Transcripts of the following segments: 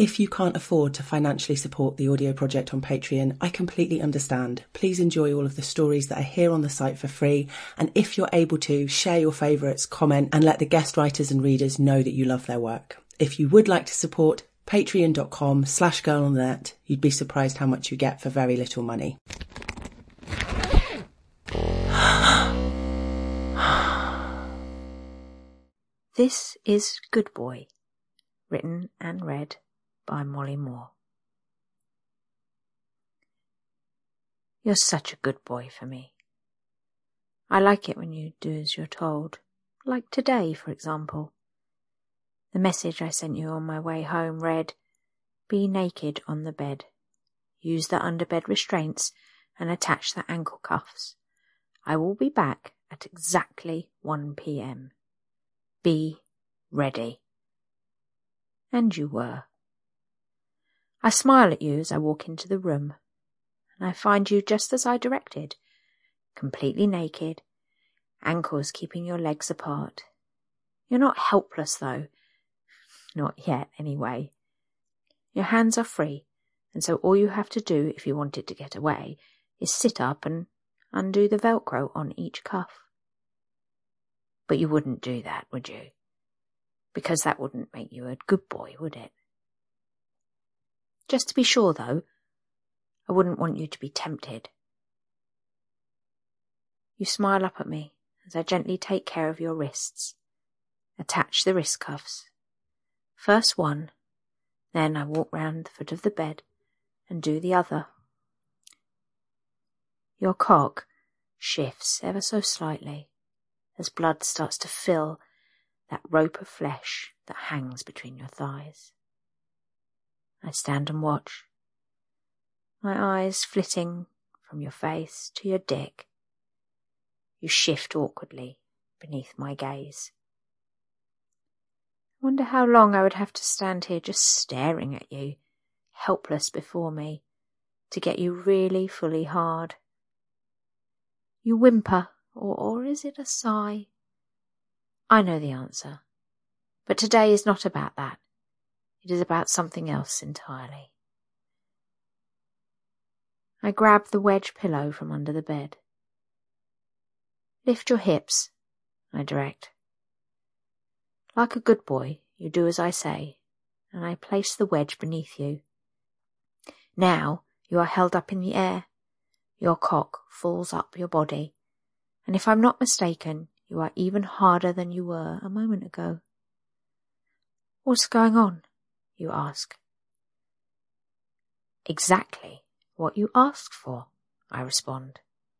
If you can't afford to financially support the audio project on Patreon, I completely understand. Please enjoy all of the stories that are here on the site for free. And if you're able to, share your favourites, comment, and let the guest writers and readers know that you love their work. If you would like to support, patreon.com/girlonthenet. You'd be surprised how much you get for very little money. This is Good Boy, written and read by Molly Moore. You're such a good boy for me. I like it when you do as you're told, like today, for example. The message I sent you on my way home read, "Be naked on the bed. Use the underbed restraints and attach the ankle cuffs. I will be back at exactly 1 p.m. Be ready." And you were. I smile at you as I walk into the room, and I find you just as I directed, completely naked, ankles keeping your legs apart. You're not helpless, though. Not yet, anyway. Your hands are free, and so all you have to do if you want it to get away is sit up and undo the Velcro on each cuff. But you wouldn't do that, would you? Because that wouldn't make you a good boy, would it? Just to be sure, though, I wouldn't want you to be tempted. You smile up at me as I gently take care of your wrists. Attach the wrist cuffs. First one, then I walk round the foot of the bed and do the other. Your cock shifts ever so slightly as blood starts to fill that rope of flesh that hangs between your thighs. I stand and watch, my eyes flitting from your face to your dick. You shift awkwardly beneath my gaze. I wonder how long I would have to stand here just staring at you, helpless before me, to get you really fully hard. You whimper, or is it a sigh? I know the answer, but today is not about that. It is about something else entirely. I grab the wedge pillow from under the bed. Lift your hips, I direct. Like a good boy, you do as I say, and I place the wedge beneath you. Now you are held up in the air. Your cock falls up your body, and if I'm not mistaken, you are even harder than you were a moment ago. What's going on? You ask. Exactly what you asked for, I respond.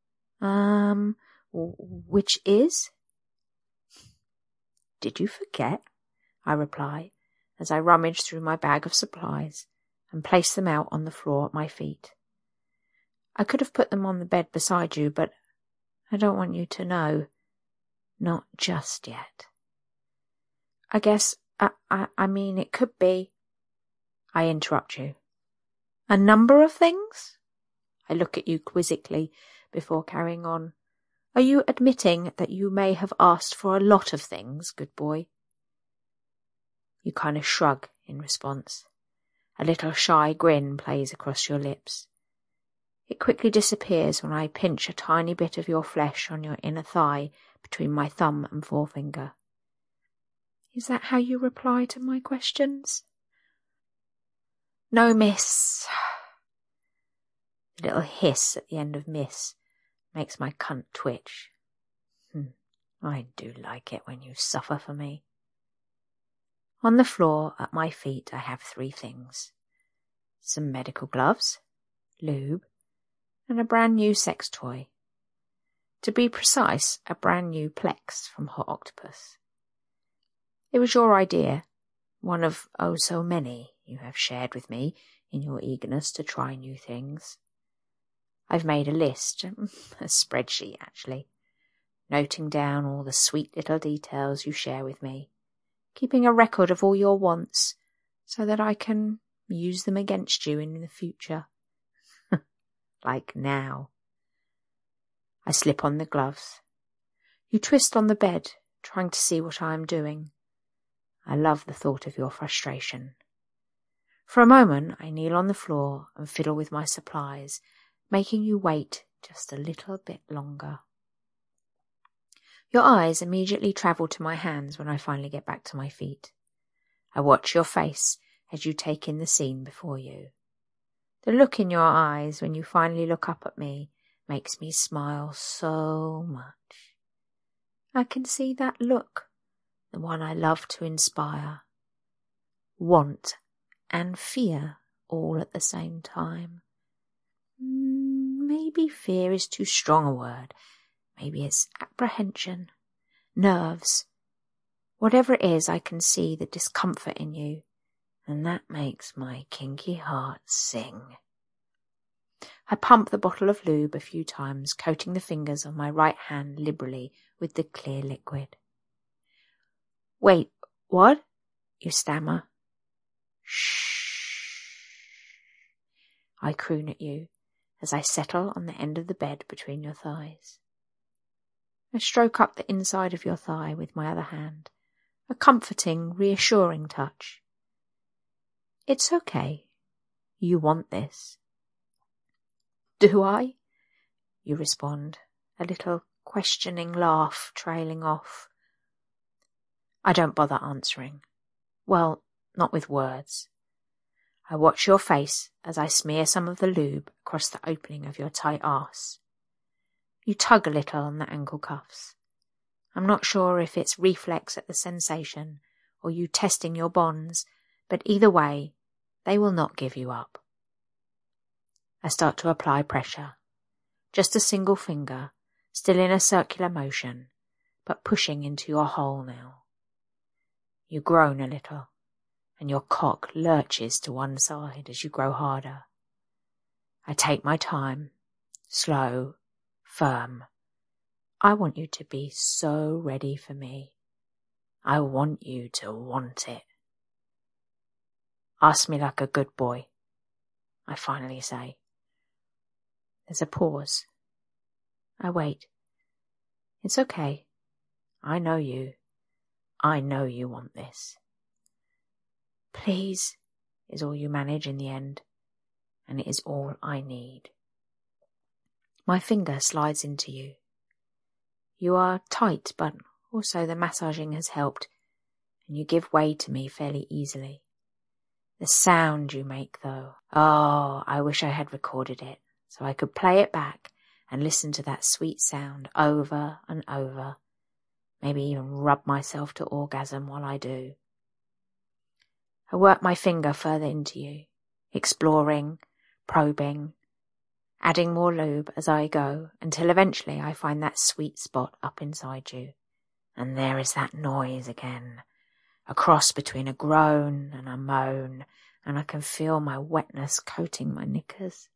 Which is? Did you forget? I reply, as I rummage through my bag of supplies and place them out on the floor at my feet. I could have put them on the bed beside you, but I don't want you to know. Not just yet. I guess, I mean, it could be. I interrupt you. A number of things? I look at you quizzically before carrying on. Are you admitting that you may have asked for a lot of things, good boy? You kind of shrug in response. A little shy grin plays across your lips. It quickly disappears when I pinch a tiny bit of your flesh on your inner thigh between my thumb and forefinger. Is that how you reply to my questions? No, miss. The little hiss at the end of miss makes my cunt twitch. I do like it when you suffer for me. On the floor at my feet I have 3 things. Some medical gloves, lube, and a brand new sex toy. To be precise, a brand new Plex from Hot Octopuss. It was your idea, one of oh so many you have shared with me in your eagerness to try new things. I've made a list, a spreadsheet actually, noting down all the sweet little details you share with me, keeping a record of all your wants so that I can use them against you in the future. Like now. I slip on the gloves. You twist on the bed, trying to see what I am doing. I love the thought of your frustration. For a moment, I kneel on the floor and fiddle with my supplies, making you wait just a little bit longer. Your eyes immediately travel to my hands when I finally get back to my feet. I watch your face as you take in the scene before you. The look in your eyes when you finally look up at me makes me smile so much. I can see that look, the one I love to inspire. Want and fear all at the same time. Maybe fear is too strong a word. Maybe it's apprehension, nerves. Whatever it is, I can see the discomfort in you, and that makes my kinky heart sing. I pump the bottle of lube a few times, coating the fingers on my right hand liberally with the clear liquid. Wait, what? You stammer. Shh. I croon at you as I settle on the end of the bed between your thighs. I stroke up the inside of your thigh with my other hand, a comforting, reassuring touch. It's okay. You want this. Do I? You respond, a little questioning laugh trailing off. I don't bother answering. Well, not with words. I watch your face as I smear some of the lube across the opening of your tight arse. You tug a little on the ankle cuffs. I'm not sure if it's reflex at the sensation or you testing your bonds, but either way, they will not give you up. I start to apply pressure. Just a single finger, still in a circular motion, but pushing into your hole now. You groan a little, and your cock lurches to one side as you grow harder. I take my time, slow, firm. I want you to be so ready for me. I want you to want it. Ask me like a good boy, I finally say. There's a pause. I wait. It's okay. I know you. I know you want this. Please, is all you manage in the end, and it is all I need. My finger slides into you. You are tight, but also the massaging has helped, and you give way to me fairly easily. The sound you make, though. Oh, I wish I had recorded it, so I could play it back and listen to that sweet sound over and over. Maybe even rub myself to orgasm while I do. I work my finger further into you, exploring, probing, adding more lube as I go, until eventually I find that sweet spot up inside you. And there is that noise again, a cross between a groan and a moan, and I can feel my wetness coating my knickers.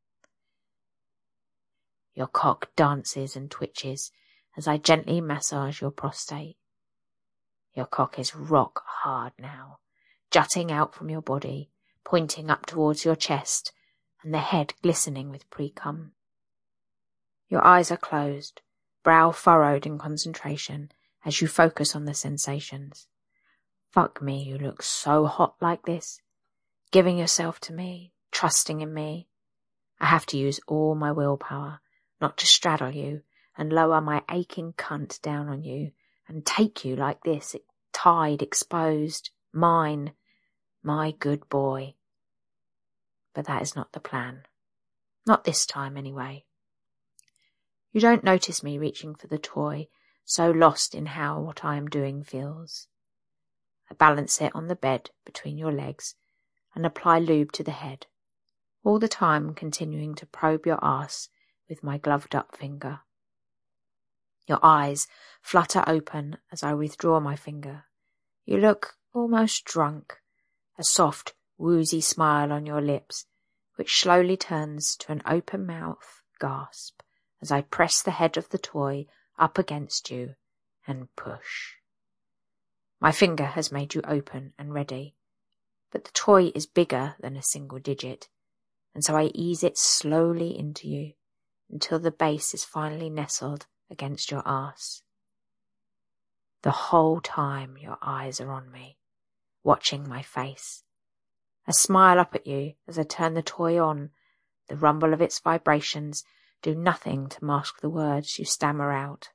Your cock dances and twitches as I gently massage your prostate. Your cock is rock hard now, jutting out from your body, pointing up towards your chest, and the head glistening with pre-cum. Your eyes are closed, brow furrowed in concentration as you focus on the sensations. Fuck me, you look so hot like this, giving yourself to me, trusting in me. I have to use all my willpower not to straddle you and lower my aching cunt down on you and take you like this, tied, exposed, mine, my good boy. But that is not the plan. Not this time, anyway. You don't notice me reaching for the toy, so lost in how what I am doing feels. I balance it on the bed between your legs and apply lube to the head, all the time continuing to probe your arse with my gloved-up finger. Your eyes flutter open as I withdraw my finger. You look almost drunk, a soft, woozy smile on your lips, which slowly turns to an open mouth gasp as I press the head of the toy up against you and push. My finger has made you open and ready, but the toy is bigger than a single digit, and so I ease it slowly into you until the base is finally nestled against your arse. The whole time your eyes are on me, watching my face, I smile up at you as I turn the toy on. The rumble of its vibrations do nothing to mask the words you stammer out.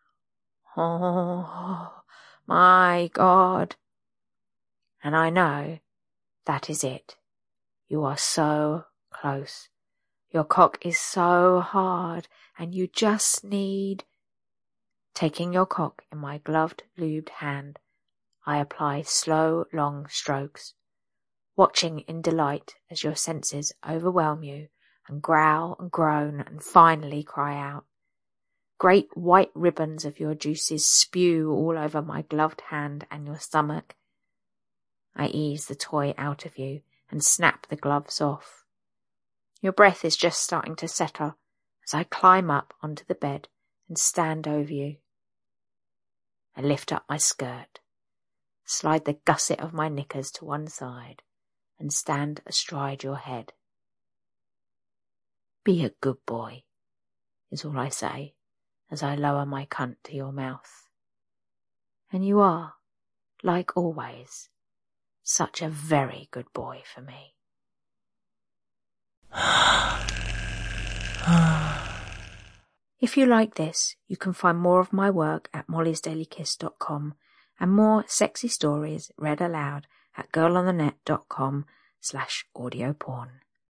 Oh, my God. And I know that is it. You are so close. Your cock is so hard, and you just need... Taking your cock in my gloved, lubed hand, I apply slow, long strokes, watching in delight as your senses overwhelm you and growl and groan and finally cry out. Great white ribbons of your juices spew all over my gloved hand and your stomach. I ease the toy out of you and snap the gloves off. Your breath is just starting to settle as I climb up onto the bed and stand over you. I lift up my skirt, slide the gusset of my knickers to one side, and stand astride your head. Be a good boy, is all I say as I lower my cunt to your mouth. And you are, like always, such a very good boy for me. If you like this, you can find more of my work at mollysdailykiss.com and more sexy stories read aloud at girlonthenet.com/audioporn.